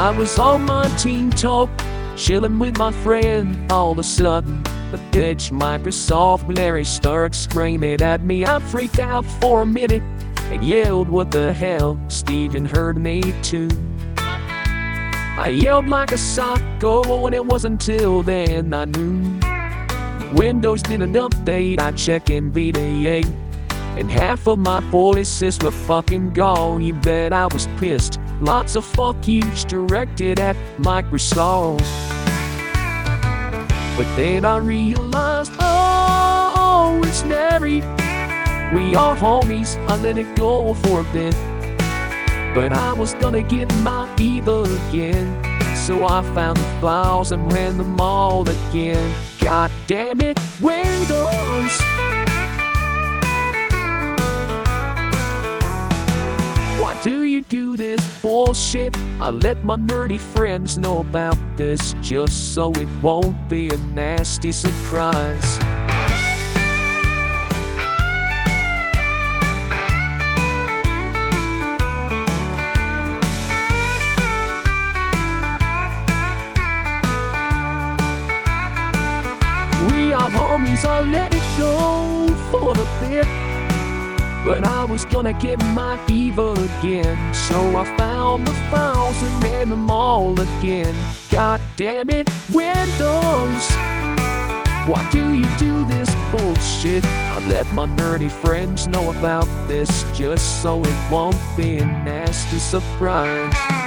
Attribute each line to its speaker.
Speaker 1: I was on my teen talk, chilling with my friend. All of a sudden, the bitch Microsoft Larry starts screaming at me. I freaked out for a minute and yelled, "What the hell?" Steven heard me too. I yelled like a psycho, and it wasn't until then I knew Windows didn't update. I checked NVDA, and half of my voices were fucking gone. You bet I was pissed. Lots of fuck yous directed at Microsoft. But then I realized, oh, it's Larry. We are homies. I let it go for a bit, but I was gonna get my fever again. So I found the files and ran them all again. God damn it, Windows! Why do you do this bullshit? I let my nerdy friends know about this just so it won't be a nasty surprise. We are homies, I let it go for the bit, but I was gonna get my fever again. So I found the files and ran them all again. God damn it, Windows! Why do you do this bullshit? I let my nerdy friends know about this just so it won't be a nasty surprise.